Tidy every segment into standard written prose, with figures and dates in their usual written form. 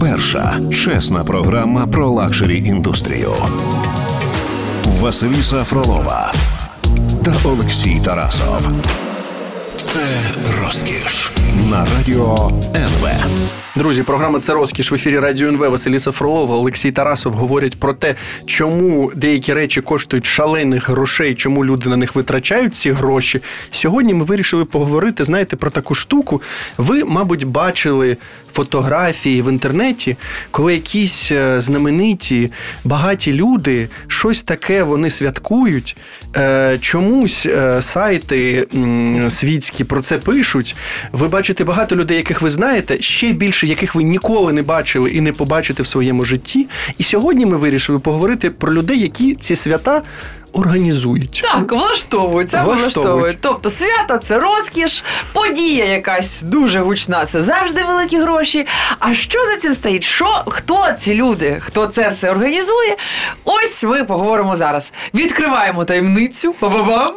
Перша чесна програма про лакшері-індустрію. Василіса Фролова та Олексій Тарасов. Це розкіш на радіо НВ. Друзі, програма «Це розкіш» в ефірі радіо НВ. Василіса Фролова, Олексій Тарасов говорять про те, чому деякі речі коштують шалених грошей, чому люди на них витрачають ці гроші. Сьогодні ми вирішили поговорити, знаєте, про таку штуку. Ви, мабуть, бачили фотографії в інтернеті, коли якісь знамениті, багаті люди, щось таке вони святкують, чомусь сайти світські про це пишуть. Ви бачите багато людей, яких ви знаєте, ще більше, яких ви ніколи не бачили і не побачите в своєму житті. І сьогодні ми вирішили поговорити про людей, які ці свята організують. Так, влаштовують. Тобто свята – це розкіш, подія якась дуже гучна – це завжди великі гроші. А що за цим стоїть? Хто ці люди? Хто це все організує? Ось ми поговоримо зараз. Відкриваємо таємницю. Ба-ба-бам.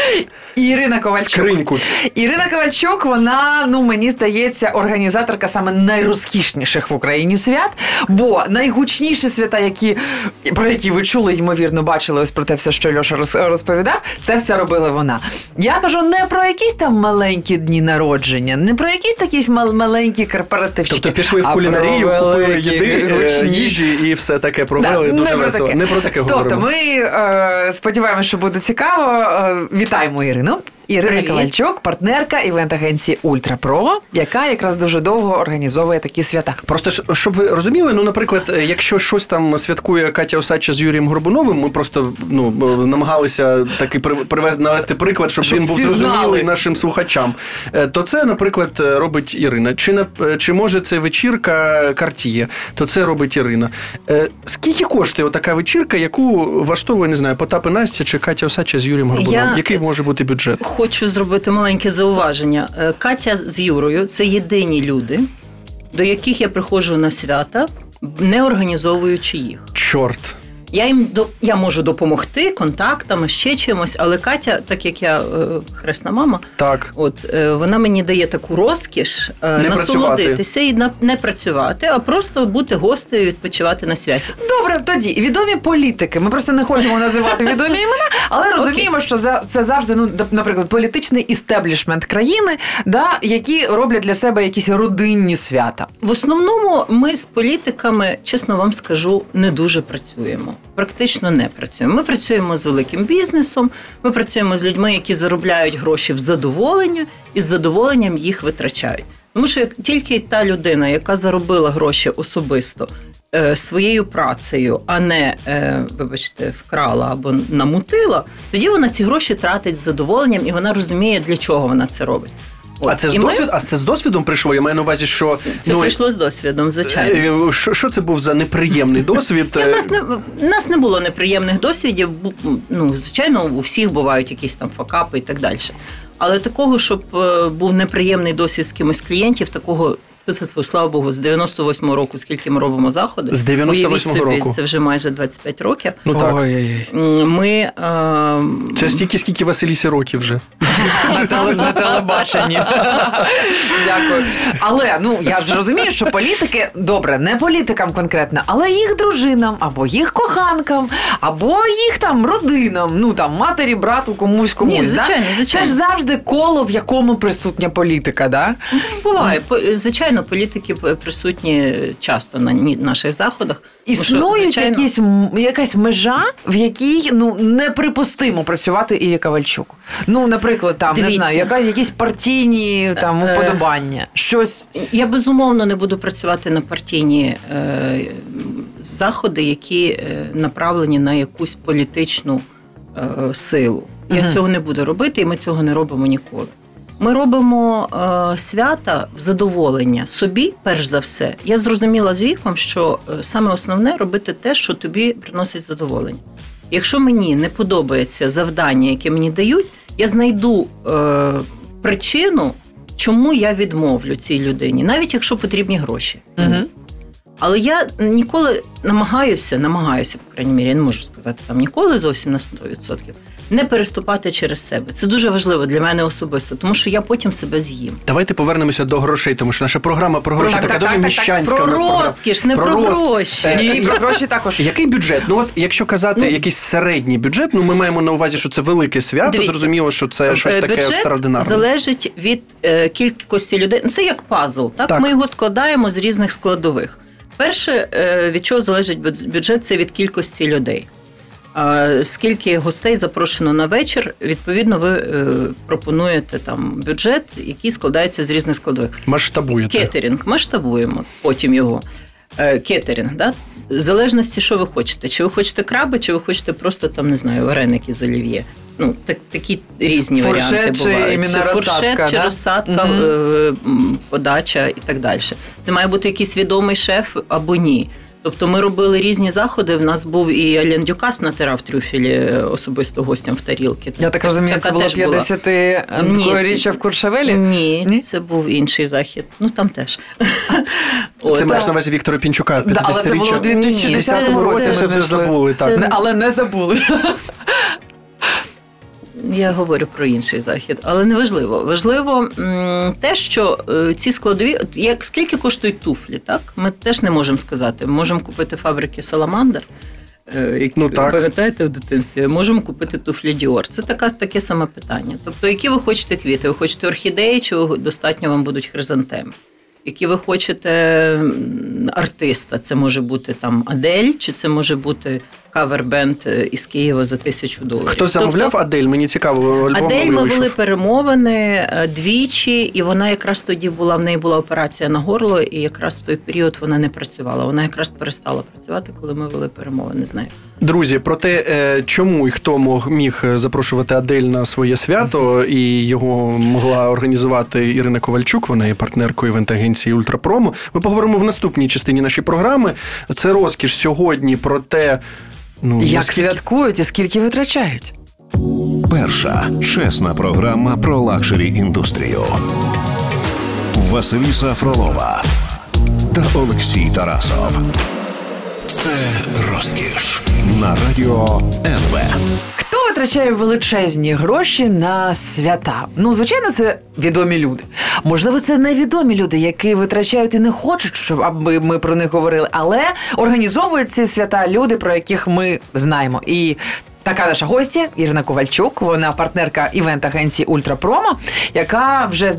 Ірина Ковальчук. Скриньку. Ірина Ковальчук, вона, мені здається, організаторка саме найрозкішніших в Україні свят, бо найгучніші свята, про які ви чули, ймовірно, бачили ось про те все, що Льоша розповідав, це все робила вона. Я кажу не про якісь там маленькі дні народження, не про якісь такі маленькі корпоративчики. Тобто пішли в кулінарію, купили їжі і все таке провели. Дуже весело. Не про таке говоримо. Тобто ми сподіваємося, що буде цікаво. Вітаємо Ірину. Ірина Ковальчук, партнерка івент-агенції «Ультра-Про», яка якраз дуже довго організовує такі свята. Просто, щоб ви розуміли, наприклад, якщо щось там святкує Катя Осадча з Юрієм Горбуновим, ми просто намагалися таки навести приклад, щоб він був зрозумілий нашим слухачам, то це, наприклад, робить Ірина. Чи може це вечірка Cartier, то це робить Ірина. Скільки коштує така вечірка, яку влаштовує, не знаю, Потап і Настя чи Катя Осадча з Юрієм Горбуновим? Який може бути бюджет? Хочу зробити маленьке зауваження. Катя з Юрою – це єдині люди, до яких я приходжу на свята, не організовуючи їх. Чорт! Я можу допомогти контактами, ще чимось, але Катя, так як я хресна мама, так. Вона мені дає таку розкіш насолодитися і не працювати, а просто бути гостею і відпочивати на святі. Добре, тоді відомі політики. Ми просто не хочемо називати відомі імена, але розуміємо, що це завжди, наприклад, політичний істеблішмент країни, які роблять для себе якісь родинні свята. В основному ми з політиками, чесно вам скажу, не дуже працюємо. Практично не працюємо. Ми працюємо з великим бізнесом, ми працюємо з людьми, які заробляють гроші в задоволення і з задоволенням їх витрачають. Тому що тільки та людина, яка заробила гроші особисто своєю працею, а не, вкрала або намутила, тоді вона ці гроші тратить з задоволенням і вона розуміє, для чого вона це робить. А це з досвідом прийшло? Я маю на увазі, що... Це прийшло з досвідом, звичайно. Що це був за неприємний досвід? У нас не було неприємних досвідів. Звичайно, у всіх бувають якісь там факапи і так далі. Але такого, щоб був неприємний досвід з кимось клієнтів, такого... Слава Богу, з 98-го року, скільки ми робимо заходи. З 98-го року. Це вже майже 25 років. Так. Це стільки, скільки Василісі років вже. На телебаченні. Дякую. Але, я вже розумію, що політики, добре, не політикам конкретно, але їх дружинам, або їх коханкам, або їх там родинам, матері, брату, комусь. Ні, звичайно. Це ж завжди коло, в якому присутня політика, да? Буває. Звичайно, політики присутні часто на наших заходах. Існує якась межа, в якій неприпустимо працювати Ірі Ковальчук. Наприклад, не знаю, якісь партійні уподобання. Щось. Я безумовно не буду працювати на партійні заходи, які направлені на якусь політичну силу. Я цього не буду робити, і ми цього не робимо ніколи. Ми робимо свята в задоволення собі, перш за все. Я зрозуміла з віком, що саме основне – робити те, що тобі приносить задоволення. Якщо мені не подобається завдання, яке мені дають, я знайду причину, чому я відмовлю цій людині, навіть якщо потрібні гроші. Угу. Але я ніколи намагаюся, по крайній мірі, я не можу сказати там ніколи зовсім на 100%, Не переступати через себе. Це дуже важливо для мене особисто, тому що я потім себе з'їм. Давайте повернемося до грошей, тому що наша програма про гроші така дуже міщанська. Про у нас програма. розкіш, не про гроші. Ні, про гроші також. Який бюджет? Ну от якщо казати якийсь середній бюджет, ми маємо на увазі, що це велике свято, Дивіться, зрозуміло, що це щось таке екстраординарне. Бюджет залежить від кількості людей. Це як пазл, так? Ми його складаємо з різних складових. Перше, від чого залежить бюджет, це від кількості людей. Скільки гостей запрошено на вечір, відповідно, ви пропонуєте там бюджет, який складається з різних складових. Масштабуєте. Кетерінг. Масштабуємо потім його. Кетерінг, да? В залежності, що ви хочете. Чи ви хочете краби, чи ви хочете просто, там, не знаю, вареники з олів'є. Ну, такі різні варіанти бувають. Фуршет чи розсадка, подача і так далі. Це має бути якийсь відомий шеф або ні. Тобто ми робили різні заходи. В нас був і Ален Дюкас натирав трюфелі особисто гостям в тарілки. Я так розумію, це було 50-річчя в Куршавелі? Ні, це був інший захід. Ну, там теж. Це маєш на увазі Віктора Пінчука, 50-річчя? Але це було у 2010 році. Це вже забули. Але не забули. Я говорю про інший захід, але не важливо. Важливо те, що ці складові, скільки коштують туфлі, так? Ми теж не можемо сказати. Ми можемо купити фабрики «Саламандр», пам'ятаєте в дитинстві, можемо купити туфлі «Діор». Це таке саме питання. Тобто, які ви хочете квіти? Ви хочете орхідеї, чи достатньо вам будуть хризантеми? Які ви хочете артиста? Це може бути там Адель, чи це може бути кавер-бенд із Києва за $1000. Хтось замовляв Адель? Мені цікаво. Адель, ми вели перемовини двічі, і вона якраз тоді в неї була операція на горло, і якраз в той період вона не працювала. Вона якраз перестала працювати, коли ми вели перемовини з нею. Друзі, про те, чому і хто міг запрошувати Адель на своє свято, і його могла організувати Ірина Ковальчук, вона є партнеркою івент-агенції «Ультрапромо», ми поговоримо в наступній частині нашої програми. Це розкіш сьогодні про те, як святкують і скільки витрачають. Перша чесна програма про лакшері-індустрію. Василіса Фролова та Олексій Тарасов. Це розкіш на радіо НВ. Хто витрачає величезні гроші на свята? Ну, звичайно, це відомі люди. Можливо, це невідомі люди, які витрачають і не хочуть, щоб ми про них говорили, але організовують ці свята люди, про яких ми знаємо. І така наша гостя Ірина Ковальчук, вона партнерка івент-агенції «Ультрапромо», яка вже з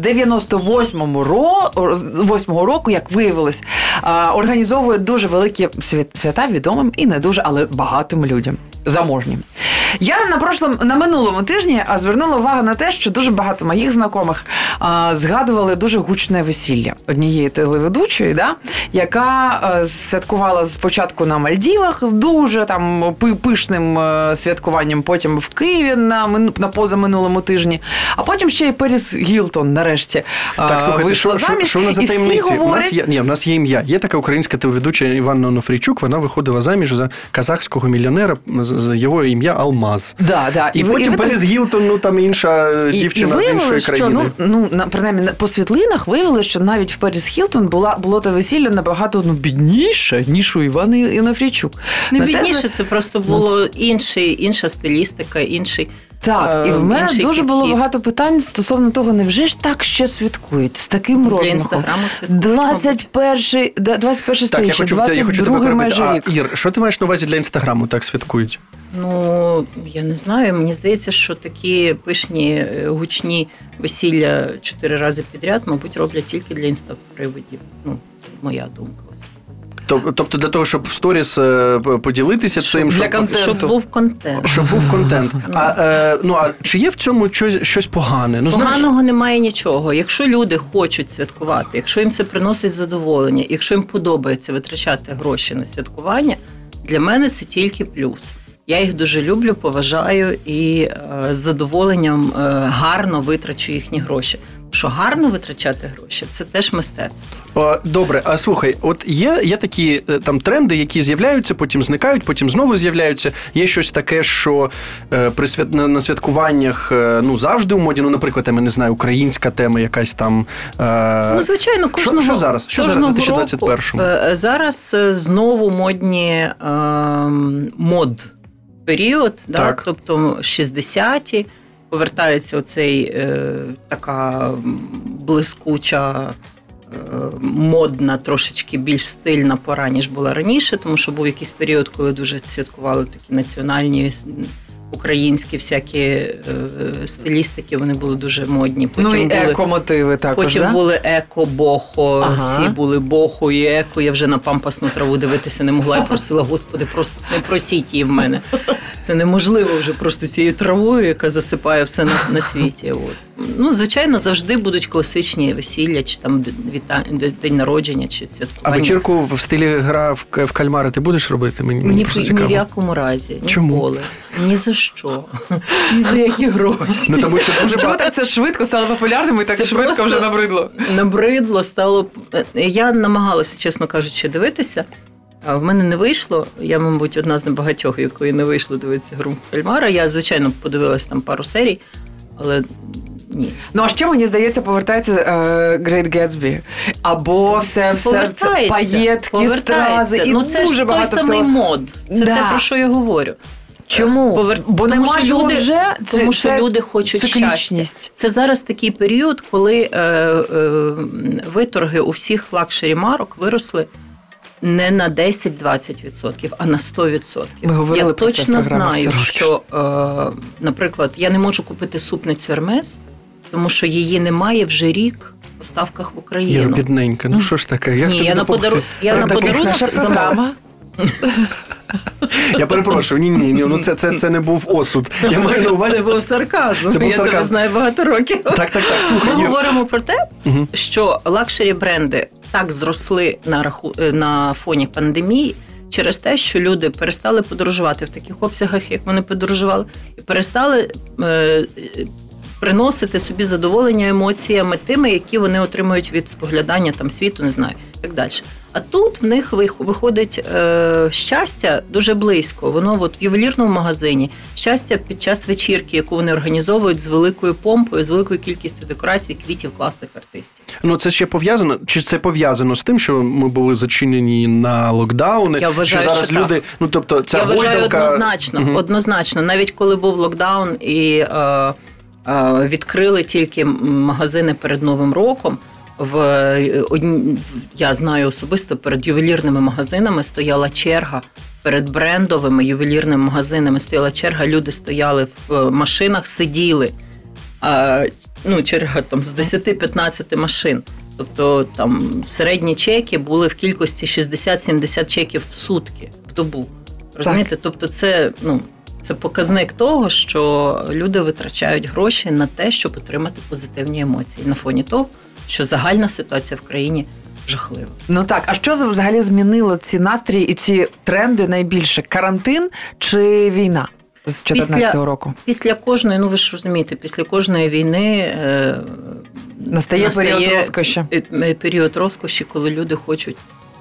98-го року, як виявилось, організовує дуже великі свята відомим і не дуже, але багатим людям, заможнім. Я на минулому тижні звернула увагу на те, що дуже багато моїх знайомих згадували дуже гучне весілля однієї телеведучої, яка святкувала спочатку на Мальдівах з дуже там пишним святкуванням, потім в Києві на позаминулому тижні, а потім ще й Періс Гілтон нарешті вийшла заміж. Що вона за таємниці? У нас є ім'я. Є така українська телеведуча Іванна Онофрійчук, вона виходила заміж за казахського мільйонера, його ім'я Алмаз. І потім Періс Гілтон, там інша дівчина з іншої країни. Принаймні, по світлинах виявилося, що навіть в Періс Гілтон було те весілля набагато бідніше, ніж у Івани Онофрійчук. Не бідніше, це просто було інша стилістика, інший. Так, і в мене дуже було багато питань стосовно того, невже ж так ще святкують, з таким розмахом. Для Інстаграму святкують. 21 сторіччя, 22-й майже рік. Ір, що ти маєш на увазі для Інстаграму так святкують? Я не знаю. Мені здається, що такі пишні, гучні весілля 4 рази підряд, мабуть, роблять тільки для інстапривидів. Це моя думка. Тобто для того, щоб в сторіс поділитися цим, щоб був контент. Щоб був контент. А чи є в цьому щось погане? Поганого немає нічого. Якщо люди хочуть святкувати, якщо їм це приносить задоволення, якщо їм подобається витрачати гроші на святкування, для мене це тільки плюс. Я їх дуже люблю, поважаю і з задоволенням гарно витрачу їхні гроші. Що гарно витрачати гроші – це теж мистецтво. Добре, а слухай, от є такі там тренди, які з'являються, потім зникають, потім знову з'являються. Є щось таке, що на святкуваннях завжди у моді, наприклад, я не знаю, українська тема якась там. Звичайно, кожного Що зараз? Що зараз у 2021-му? Зараз знову модні період, Так. тобто 60-ті, повертається оцей така блискуча, модна, трошечки більш стильна пора, ніж була раніше, тому що був якийсь період, коли дуже святкували такі національні українські всякі стилістики, вони були дуже модні. Потім і еко-мотиви також, потім були еко-бохо, всі були бохо і еко. Я вже на пампасну траву дивитися не могла. Я просила, Господи, просто не просіть її в мене. Це неможливо вже просто цією травою, яка засипає все на світі. От. Ну, звичайно, завжди будуть класичні весілля, чи там день народження, чи святкування. А вечірку в стилі гра в кальмари ти будеш робити? Мені Ні в якому разі. Чому? Ніколи. Ні за що. Ні за які гроші. Ну, тому що дуже Чому так це швидко стало популярним і так Це швидко просто вже набридло? Набридло, стало... Я намагалася, чесно кажучи, дивитися. А в мене не вийшло. Я, мабуть, одна з небагатьох, якої не вийшло дивитися гру в кальмара. Я, звичайно, подивилася там пару серій, але ні. Ну, а ще, мені здається, повертається Great Gatsby. Або все це паєтки, стрази. І ну, це дуже ж багато той самий всього. мод. Це те, про що я говорю. Чому? Бо нема його вже? Тому що люди хочуть щастя. Це зараз такий період, коли виторги у всіх флагшері марок виросли не на 10-20%, а на 100%. Ми говорили я про це точно в програмах знаю, трошки. що, наприклад, я не можу купити супницю Hermes, тому що її немає вже рік в поставках в Україну. Я бідненька, ну що ж таке? Як Ні, тобі я на допомогти? подарунок Наша програма. Я перепрошую, ні, ну це не був осуд. Я маю на увазі... Це був сарказм. Це був Я тебе сарказм. знаю багато років. Так, слухай. Ми говоримо про те, що лакшері бренди так зросли на фоні пандемії через те, що люди перестали подорожувати в таких обсягах, як вони подорожували, і перестали приносити собі задоволення емоціями тими, які вони отримують від споглядання там світу, не знаю, і так далі. А тут в них виходить щастя дуже близько. Воно от в ювелірному магазині, щастя під час вечірки, яку вони організовують з великою помпою, з великою кількістю декорацій, квітів, класних артистів. Ну, це ще пов'язано, чи це пов'язано з тим, що ми були зачинені на локдауни? Я вважаю, що зараз що люди, так. ну, тобто, ця Я вважаю гойдалка... однозначно. Навіть коли був локдаун і відкрили тільки магазини перед Новим роком, я знаю особисто, перед ювелірними магазинами стояла черга, перед брендовими ювелірними магазинами стояла черга, люди стояли в машинах, сиділи. Черга там з 10-15 машин. Тобто там середні чеки були в кількості 60-70 чеків в сутки, в добу. Розумієте? Тобто це показник того, що люди витрачають гроші на те, щоб отримати позитивні емоції на фоні того, що загальна ситуація в країні жахлива. Ну так, а що взагалі змінило ці настрої і ці тренди найбільше? Карантин чи війна з 2014 року? Після кожної, ви ж розумієте, після кожної війни настає період розкоші. Період розкоші, коли люди хочуть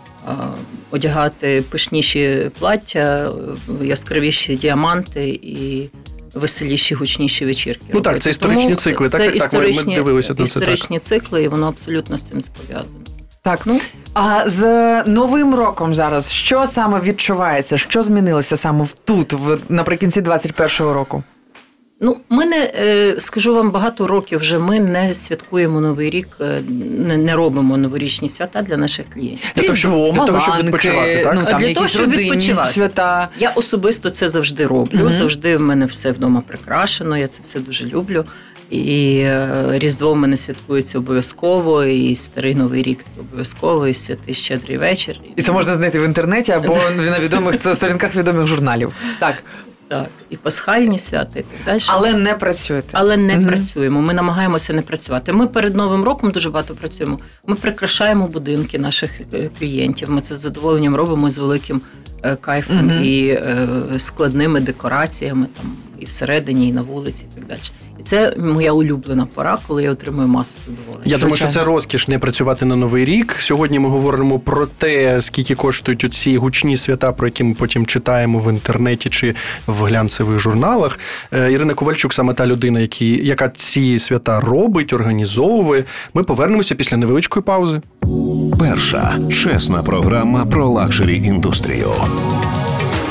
одягати пишніші плаття, яскравіші діаманти і веселіші, гучніші вечірки. Ну так, це історичні цикли. Так, ми дивилися на це. Історичні цикли, і воно абсолютно з цим пов'язане. Так, а з Новим роком зараз що саме відчувається? Що змінилося саме тут, наприкінці 2021 року? Ми скажу вам, багато років вже ми не святкуємо Новий рік, не робимо новорічні свята для наших клієнтів. Різдво, Маланки, для того, щоб відпочивати. Свята. Я особисто це завжди роблю, завжди в мене все вдома прикрашено, я це все дуже люблю. І Різдво в мене святкується обов'язково, і Старий Новий рік обов'язково, і Святий Щедрий вечір. І це можна знайти в інтернеті або на відомих сторінках відомих журналів. Так, і пасхальні свята, і так далі. Але не працюєте. Але не працюємо. Ми намагаємося не працювати. Ми перед Новим роком дуже багато працюємо. Ми прикрашаємо будинки наших клієнтів. Ми це з задоволенням робимо з великим кайфом і складними декораціями там і всередині, і на вулиці, і так далі. І це моя улюблена пора, коли я отримую масу задоволення. Я думаю, що це розкіш не працювати на Новий рік. Сьогодні ми говоримо про те, скільки коштують оці гучні свята, про які ми потім читаємо в інтернеті чи в глянцевих журналах. Ірина Ковальчук саме та людина, яка ці свята робить, організовує. Ми повернемося після невеличкої паузи. Перша чесна програма про лакшері індустрію.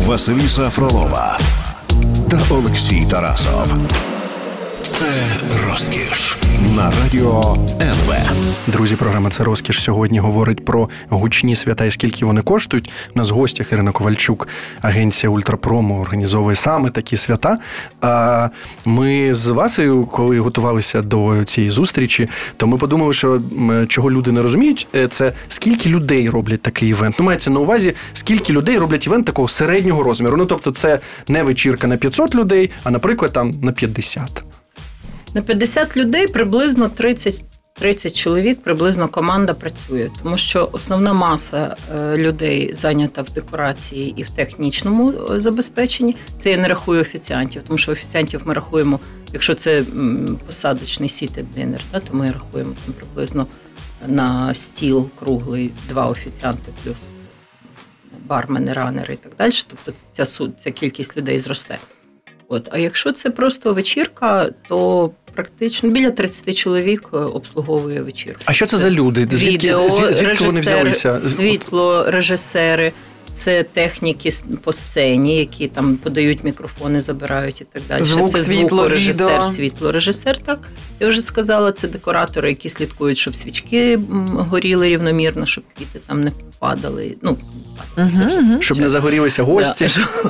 Василіса Фролова та Олексій Тарасов. Це розкіш на радіо НВ. Друзі, програма «Це розкіш» сьогодні говорить про гучні свята і скільки вони коштують. У нас в гостях Ірина Ковальчук, агенція «Ультрапромо» організовує саме такі свята. А ми з Васею, коли готувалися до цієї зустрічі, то ми подумали, що чого люди не розуміють, це скільки людей роблять такий івент. Ну, мається на увазі, скільки людей роблять івент такого середнього розміру. Ну, тобто це не вечірка на 500 людей, а, наприклад, там на 50. На 50 людей приблизно 30 чоловік, приблизно команда працює. Тому що основна маса людей зайнята в декорації і в технічному забезпеченні. Це я не рахую офіціантів, тому що офіціантів ми рахуємо, якщо це посадочний seated dinner, то ми рахуємо там, приблизно на стіл круглий 2 офіціанти плюс бармени, ранери і так далі. Тобто ця кількість людей зросте. А якщо це просто вечірка, то практично біля 30 чоловік обслуговує вечірку. А що це за люди? Звідки вони взялися? Світло, режисери, це техніки по сцені, які там подають мікрофони, забирають і так далі. Звук, це світло, відео. Світлорежисер, так. Я вже сказала, це декоратори, які слідкують, щоб свічки горіли рівномірно, щоб квіти там не падали. Щоб не загорілися гості.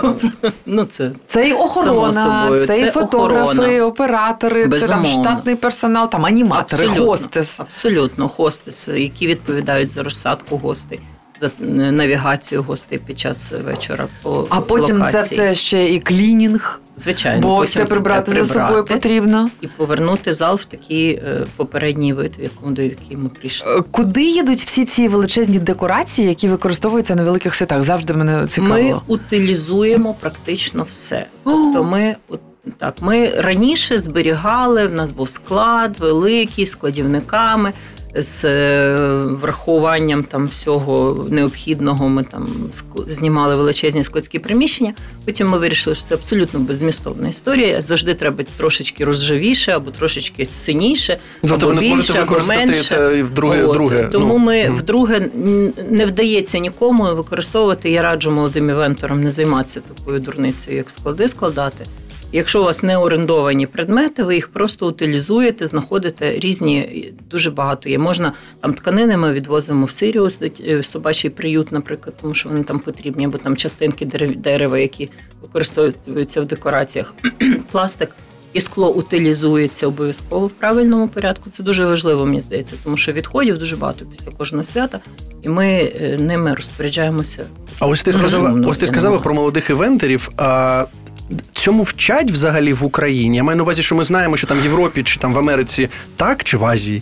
Це і охорона, це і фотографи, оператори, безумовно. Це там штатний персонал, там аніматори, хостес. Абсолютно, хостес, які відповідають за розсадку гостей, за навігацію гостей під час вечора по локації. А потім це все ще і клінінг. Звичайно. Бо все прибрати за собою потрібно. І повернути зал в такий попередній вид, до який ми прийшли. Куди їдуть всі ці величезні декорації, які використовуються на великих святах? Завжди мене цікавило. Ми утилізуємо практично все. Тобто ми раніше зберігали, в нас був склад великий, з складівниками, з врахуванням там всього необхідного. Ми там знімали величезні складські приміщення. Потім ми вирішили, що це абсолютно беззмістовна історія. Завжди треба трошечки розжавіше, або трошечки синіше, або більше, або менше. Це вдруге. Тому ми вдруге не вдається нікому використовувати. Я раджу молодим івенторам не займатися такою дурницею, як склади складати. Якщо у вас не орендовані предмети, ви їх просто утилізуєте, знаходите різні, дуже багато є. Можна, там тканини ми відвозимо в Сиріус, собачий приют, наприклад, тому що вони там потрібні, або там частинки дерева, які використовуються в декораціях. Пластик і скло утилізується обов'язково в правильному порядку. Це дуже важливо, мені здається, тому що відходів дуже багато після кожного свята, і ми ними розпоряджаємося. А ось ти сказала про молодих івентерів. Цьому вчать взагалі в Україні? Я маю на увазі, що ми знаємо, що там в Європі, чи там в Америці, так, чи в Азії?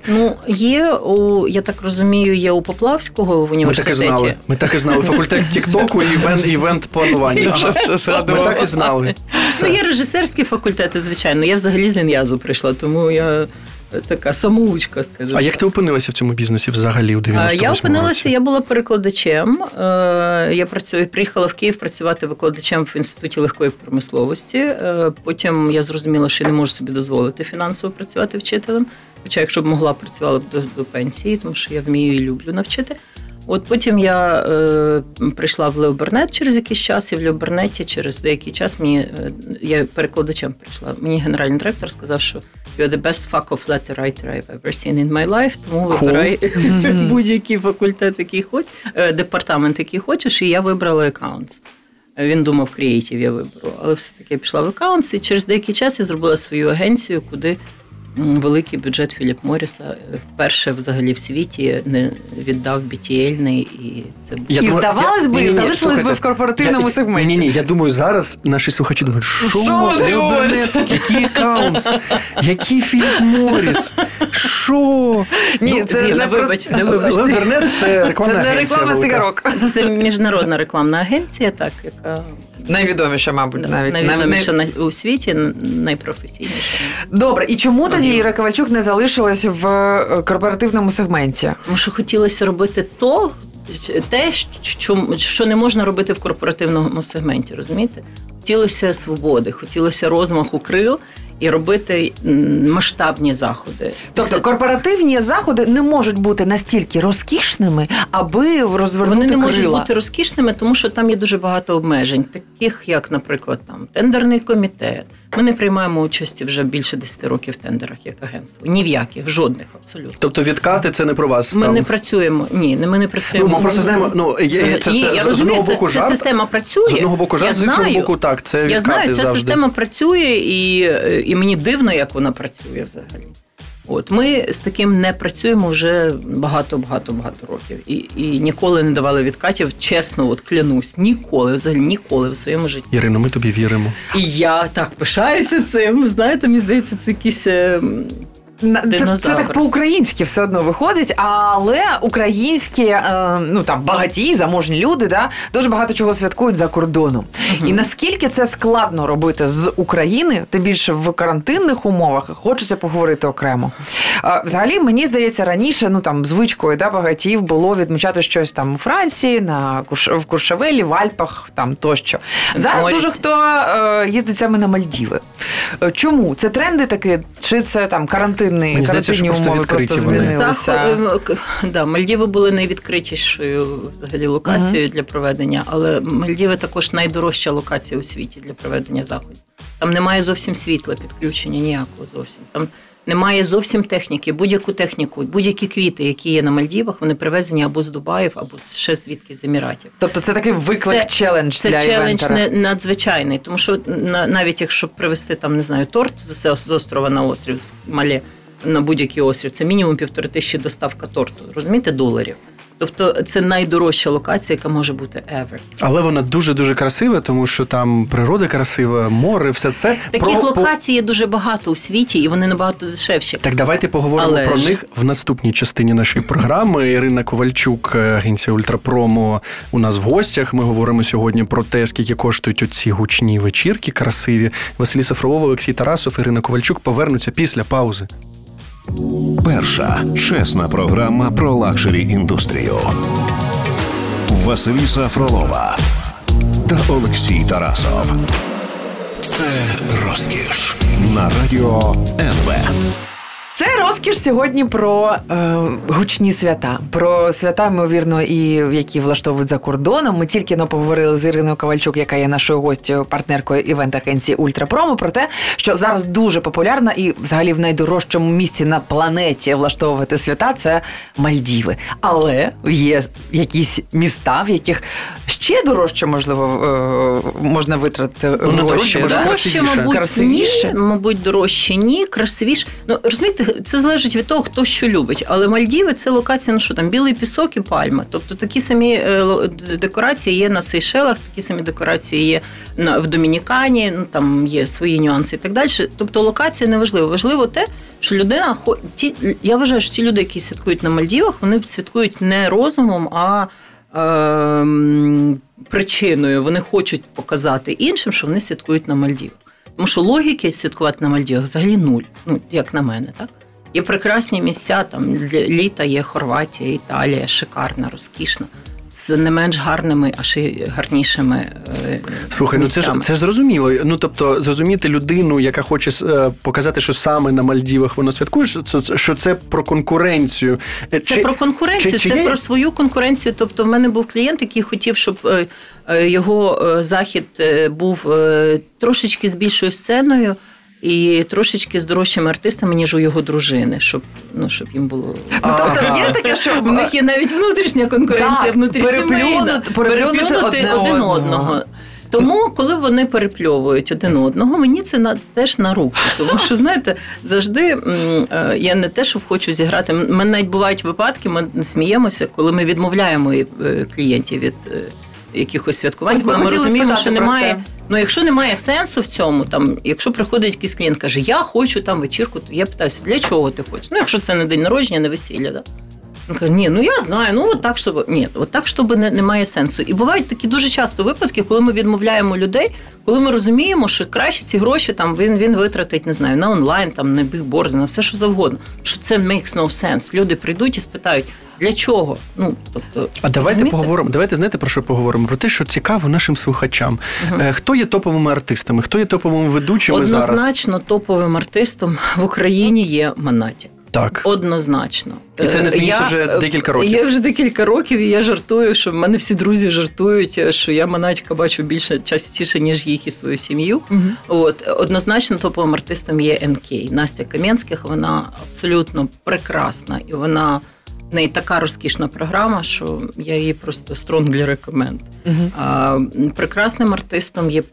Я так розумію, є у Поплавського в університеті. Ми так і знали. Факультет тік-току і івент-планування. Ми так і знали. Є режисерські факультети, звичайно. Я взагалі з Ін'язу прийшла, тому я така самоучка, скажімо. А як ти опинилася в цьому бізнесі взагалі у 98-му році? Я опинилася, я була перекладачем. Я приїхала в Київ працювати викладачем в Інституті легкої промисловості. Потім я зрозуміла, що я не можу собі дозволити фінансово працювати вчителем. Хоча, якщо б могла, працювала б до пенсії, тому що я вмію і люблю навчити. Потім я прийшла в Лео Бернет через якийсь час, і в Лео Бернеті через деякий час я перекладачем прийшла. Мені генеральний директор сказав, що you're the best fuck of letter writer I've ever seen in my life, тому вибирай будь-який факультет, який хочеш, департамент, який хочеш, і я вибрала accounts. Він думав, креатив я виберу, але все-таки я пішла в accounts, і через деякий час я зробила свою агенцію, куди великий бюджет Філіп Морріса вперше взагалі в світі не віддав BTL-ний. І здавалось би, залишились би в корпоративному сегменті. Ні, я думаю, зараз наші слухачі думають, що який аккаунт, який Філіп Морріс, що? Ні, це не вибачте. Лео це рекламна агенція. Це не реклама цигарок. Це міжнародна рекламна агенція, так, яка... Найвідоміша, мабуть, навіть. Найвідоміша у світі, найпрофесійніша. Добре, і чому тоді Іра Ковальчук не залишилась в корпоративному сегменті? Тому що хотілося робити те, що не можна робити в корпоративному сегменті, розумієте? Хотілося свободи, хотілося розмаху крил, і робити масштабні заходи. Тобто корпоративні заходи не можуть бути настільки розкішними, аби розвернути Вони не крила. можуть бути розкішними, тому що там є дуже багато обмежень, таких як, наприклад, там тендерний комітет. Ми не приймаємо участі вже більше 10 років в тендерах як агентство. Ні в яких, в жодних абсолютно. Тобто відкати це не про вас? Ми там? не працюємо. Ні, ми не працюємо. Ми просто знаємо, це з одного боку жарт. Ця система працює. З одного боку жарт, з іншого боку так, це відкати завжди. Я знаю, ця система працює, і мені дивно, як вона працює взагалі. От, ми з таким не працюємо вже багато років. І ніколи не давали відкатів, чесно, от клянусь, ніколи в своєму житті. Ірино, ми тобі віримо. І я так пишаюся цим. Знаєте, мені здається, це якісь... Це так по-українськи все одно виходить, але українські багаті, заможні люди, дуже багато чого святкують за кордоном. І наскільки це складно робити з України, тим більше в карантинних умовах, хочеться поговорити окремо. Взагалі, мені здається, раніше звичкою багатіїв було відмічати щось там у Франції, в Куршавелі, в Альпах тощо. Зараз дуже хто їздить саме на Мальдіви. Чому? Це тренди такі, чи це карантинні умови просто змінилися? Мальдіви були найвідкритішою взагалі локацією для проведення, але Мальдіви також найдорожча локація у світі для проведення заходів. Там немає зовсім світла, підключення ніякого зовсім. Там немає зовсім техніки, будь-яку техніку, будь-які квіти, які є на Мальдівах, вони привезені або з Дубаїв, або ще звідки з Еміратів. Тобто це такий челендж для івентера? Це челендж надзвичайний, тому що навіть якщо привезти торт з острова на острів, з Мале на будь-який острів, це мінімум 1500 доставка торту, розумієте, $. Тобто це найдорожча локація, яка може бути ever. Але вона дуже-дуже красива, тому що там природа красива, море, все це. Таких локацій є дуже багато у світі, і вони набагато дешевші. Так давайте поговоримо про них в наступній частині нашої програми. Ірина Ковальчук, агенція Ультрапромо, у нас в гостях. Ми говоримо сьогодні про те, скільки коштують оці гучні вечірки красиві. Василіса Фролова, Олексій Тарасов, Ірина Ковальчук повернуться після паузи. Перша чесна програма про лакшері-індустрію. Василіса Фролова та Олексій Тарасов. Це розкіш на радіо НВ. Це розкіш сьогодні про гучні свята. Про свята, ймовірно, і які влаштовують за кордоном. Ми тільки поговорили з Іриною Ковальчук, яка є нашою гостю, партнеркою івент-агенції Ультрапромо, про те, що зараз дуже популярна і взагалі в найдорожчому місці на планеті влаштовувати свята – це Мальдіви. Але є якісь міста, в яких ще дорожче, можливо, можна витратити гроші. Дорожче, мабуть, дорожче ні, красивіше. Розумієте, це залежить від того, хто що любить. Але Мальдіви – це локація, білий пісок і пальма. Тобто такі самі декорації є на Сейшелах, такі самі декорації є в Домінікані, там є свої нюанси і так далі. Тобто локація не важлива. Важливо те, що людина... Я вважаю, що ті люди, які святкують на Мальдівах, вони святкують не розумом, а причиною. Вони хочуть показати іншим, що вони святкують на Мальдівах. Тому що логіки святкувати на Мальдівах взагалі нуль, як на мене, так? Є прекрасні місця, там для літа є Хорватія, Італія, шикарна, розкішна, з не менш гарними, а ще гарнішими Слухай, місцями. це ж зрозуміло. Тобто, зрозуміти людину, яка хоче показати, що саме на Мальдівах вона святкує, що це про конкуренцію. Це про конкуренцію, це про свою конкуренцію. Тобто, в мене був клієнт, який хотів, щоб його захід був трошечки з більшою сценою і трошечки з дорожчими артистами, ніж у його дружини, щоб їм було... Тобто є таке, що... У них є навіть внутрішня конкуренція, внутрісімейна. Переплюнути один одного. Тому, коли вони перепльовують один одного, мені це теж на руку. Тому що, знаєте, завжди я не те, що хочу зіграти. Мене навіть бувають випадки, ми сміємося, коли ми відмовляємо клієнтів від якихось святкувань, коли ми розуміємо, що немає... якщо немає сенсу в цьому, якщо приходить якийсь клієнт, каже, я хочу вечірку, то я питаюся, для чого ти хочеш? Якщо це не день народження, не весілля, да? Він каже, я знаю, от так, щоб немає сенсу. І бувають такі дуже часто випадки, коли ми відмовляємо людей, коли ми розуміємо, що краще ці гроші він витратить, не знаю, на онлайн, на бігборди, на все, що завгодно. Що це makes no sense. Люди прийдуть і спитають, Для чого? А давайте розумієте? поговоримо. Давайте, знаєте, про що поговоримо? Про те, що цікаво нашим слухачам. Хто є топовими артистами? Хто є топовими ведучими зараз? Однозначно топовим артистом в Україні є Монатік. Так. Однозначно. І це не змінюється вже декілька років. Я вже декілька років, і я жартую, що в мене всі друзі жартують, що я Монатіка бачу більше частіше, ніж їх і свою сім'ю. Однозначно топовим артистом є НК. Настя Кам'янських, вона абсолютно прекрасна, і вона в неї така розкішна програма, що я її просто strongly recommend. Прекрасним артистом є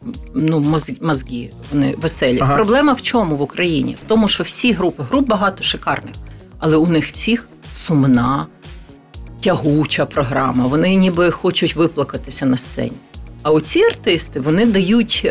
мозги, вони веселі. Ага. Проблема в чому в Україні? В тому, що всі груп багато шикарних, але у них всіх сумна, тягуча програма. Вони ніби хочуть виплакатися на сцені. А оці артисти, вони дають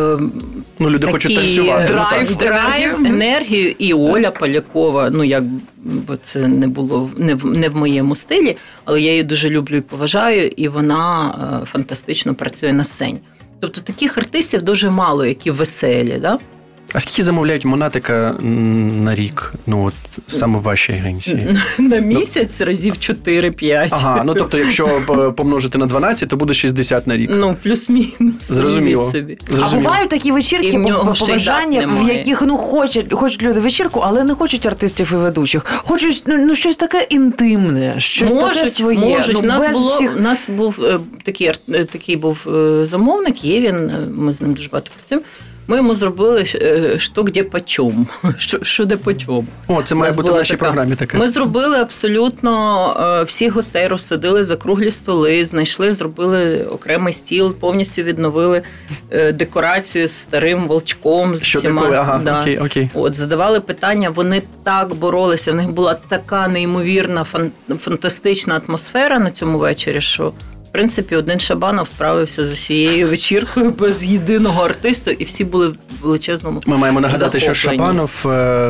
люди хочуть танцювати. Драйв, енергію. І Оля Полякова, бо це не було не в моєму стилі, але я її дуже люблю і поважаю, і вона фантастично працює на сцені. Тобто таких артистів дуже мало, які веселі, да? А скільки замовляють Монатика на рік? Саме в вашій агенції? На місяць разів 4-5. Ага, тобто, якщо помножити на 12, то буде 60 на рік. Плюс-мінус. Зрозуміло. А бувають такі вечірки, побажання, в яких хочуть люди вечірку, але не хочуть артистів і ведучих. Хочуть щось таке інтимне, щось таке своє. Можуть. У нас був такий був замовник, є він, ми з ним дуже багато працюємо. Ми йому зробили «Що, де, почем». Що, де, почем. Це має бути в нашій програмі таке. Ми зробили абсолютно, всіх гостей розсадили за круглі столи, зробили окремий стіл, повністю відновили декорацію з старим волчком. З всіма. Окей. Задавали питання, вони так боролися, в них була така неймовірна, фантастична атмосфера на цьому вечорі, що в принципі, один Шабанов справився з усією вечіркою без єдиного артисту, і всі були в величезному Ми маємо нагадати, захопленні. що Шабанов,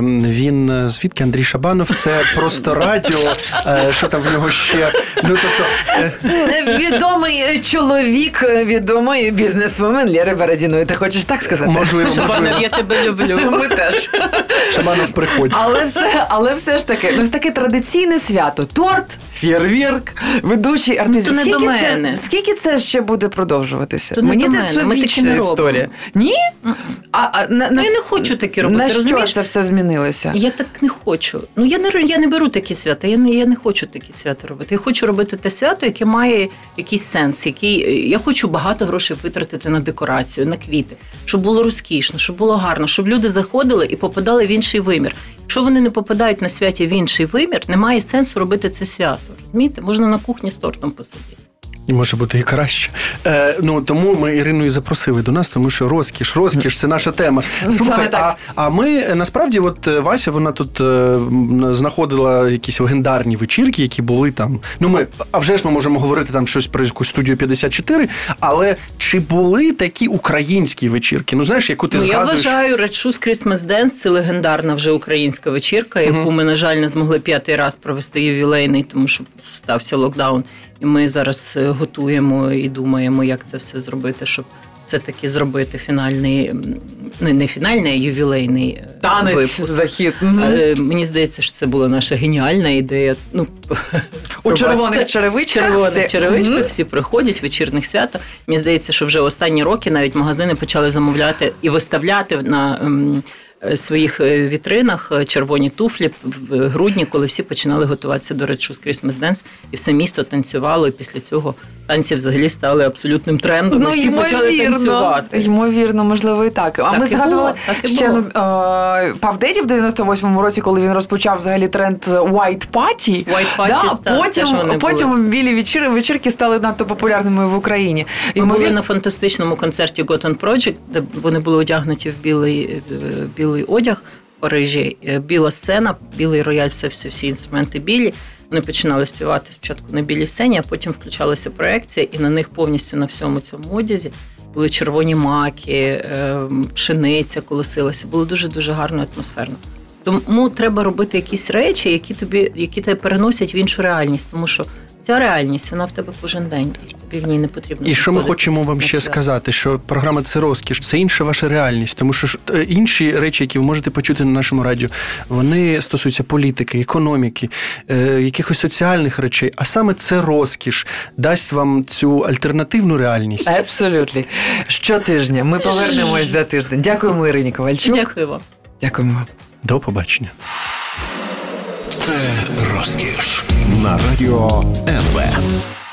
він звідки Андрій Шабанов? Це просто радіо. Що там в нього ще? Відомий чоловік, відомий бізнесвумен Лєри Бородіної. Ти хочеш так сказати? Можливо. Шабанов, я тебе люблю. Ми теж. Шабанов, приходь. Але все ж таки, таке традиційне свято. Торт, фєрверк, ведучий артист. То не до мене. Скільки це ще буде продовжуватися? То не Мені до здається, що мене. Ми таке вічна не робимо. історія. Ні? Я не хочу таке робити, на розумієш? що це все змінилося? Я так не хочу. Я не беру такі свята, я не хочу такі свята робити. Я хочу робити те свято, яке має якийсь сенс, я хочу багато грошей витратити на декорацію, на квіти, щоб було розкішно, щоб було гарно, щоб люди заходили і попадали в інший вимір. Якщо вони не попадають на святі в інший вимір, немає сенсу робити це свято. Розумієте? Можна на кухні з тортом посидіти. І може бути і краще. Тому ми Ірину і запросили до нас, тому що розкіш – це наша тема. Слухай, а ми, насправді, Вася, вона тут знаходила якісь легендарні вечірки, які були там. А вже ж ми можемо говорити там щось про якусь студію 54, але чи були такі українські вечірки? Знаєш, яку ти згадуєш? Я вважаю, Red Shoes Christmas Dance – це легендарна вже українська вечірка, яку ми, на жаль, не змогли 5-й раз провести ювілейний, тому що стався локдаун. І ми зараз готуємо і думаємо, як це все зробити, щоб все-таки зробити фінальний, не фінальний, а ювілейний танець, випуск. захід. Мені здається, що це була наша геніальна ідея. У червоних черевичках. Всі приходять, вечірних свята. Мені здається, що вже останні роки навіть магазини почали замовляти і виставляти на своїх вітринах червоні туфлі в грудні, коли всі починали готуватися до Red Shoes Christmas Dance, і все місто танцювало, і після цього танці взагалі стали абсолютним трендом, і всі почали танцювати. Ймовірно, можливо, і так. А ми згадували ще Павдетів в 98-му році, коли він розпочав взагалі тренд White Party. Потім білі вечірки стали надто популярними в Україні. Ми були на фантастичному концерті Gotham Project, де вони були одягнуті в білий одяг в Парижі, біла сцена, білий рояль, всі інструменти білі. Вони починали співати спочатку на білій сцені, а потім включалася проекція, і на них повністю на всьому цьому одязі були червоні маки, пшениця колосилася. Було дуже-дуже гарно, атмосферно. Тому треба робити якісь речі, які тебе переносять в іншу реальність, тому що Ця реальність, вона в тебе кожен день. Тобі в ній не потрібно. І що ми хочемо вам ще сказати, що програма «Це розкіш», це інша ваша реальність, тому що інші речі, які ви можете почути на нашому радіо, вони стосуються політики, економіки, якихось соціальних речей, а саме «Це розкіш» дасть вам цю альтернативну реальність. Абсолютно. Щотижня. Ми повернемось за тиждень. Дякуємо Ірині Ковальчук. Дякую вам. Дякуємо вам. До побачення. Це розкіш на радіо НВ.